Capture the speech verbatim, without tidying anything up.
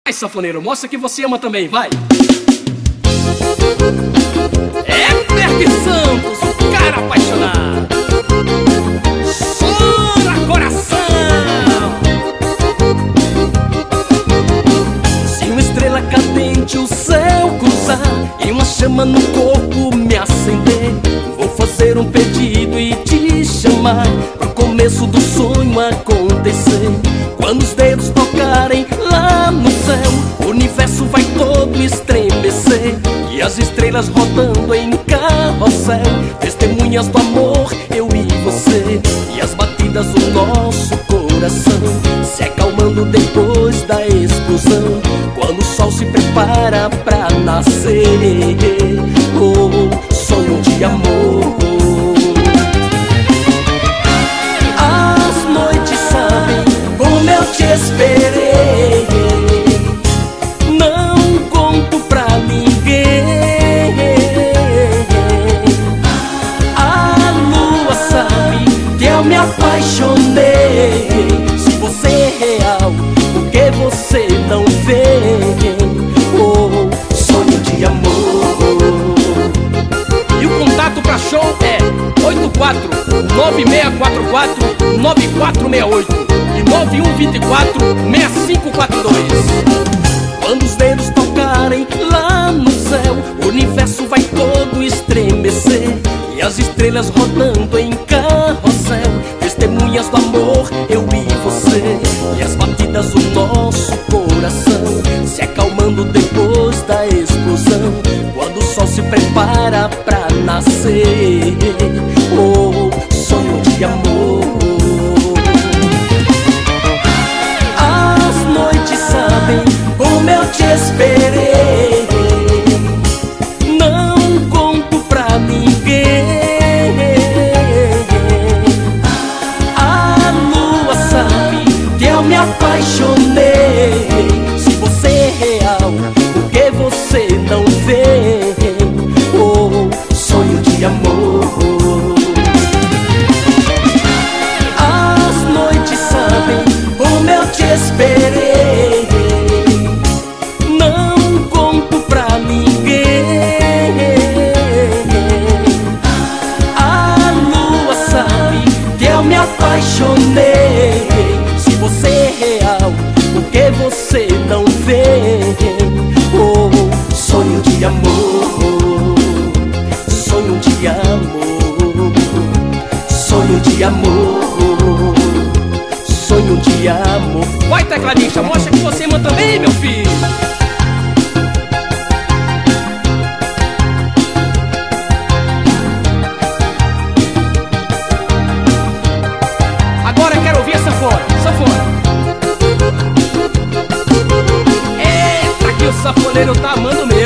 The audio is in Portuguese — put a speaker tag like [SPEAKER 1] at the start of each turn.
[SPEAKER 1] Vai, sanfoneiro, mostra que você ama também, vai. É Berg Santos, o cara apaixonado. Chora coração. Se uma estrela cadente o céu cruzar e uma chama no corpo me acender, vou fazer um pedido e te chamar pro começo do sonho acontecer. Quando os dedos tocarem lá no céu, o universo vai todo estremecer, e as estrelas rodando em carrossel, testemunhas do amor, eu e você. E as batidas do nosso coração se acalmando depois da explosão, quando o sol se prepara pra nascer. Oh, sonho de amor. As noites sabem como eu te esperei, não conto pra ninguém. A lua sabe que eu me apaixonei. Se você é real, por que você não vem? Oh, sonho de amor. E o contato pra show é oito quatro nove seis quatro quatro nove quatro seis oito e nove um dois quatro seis cinco quatro dois. Quando os dedos tocarem lá no céu, o universo vai todo estremecer, e as estrelas rodando em carrossel, testemunhas do amor, eu e você. E as batidas do nosso coração se acalmando depois da explosão, quando o sol se prepara pra nascer. Oh, sonho de amor. As noites sabem como eu te esperei, não conto pra ninguém. A lua sabe que eu me apaixonei. Se você é real, por que você não vem? Oh, sonho de amor. As noites sabem como eu te esperei, não conto pra ninguém. A lua sabe que eu me apaixonei. Se você é real, por que você não vem? Oh, sonho de amor, sonho de amor, sonho de amor, sonho de amor. Vai, tecladista, mostra que você ama também, meu filho. Agora eu quero ouvir a sanfona, sanfona. Eita, que o sanfoneiro tá amando mesmo.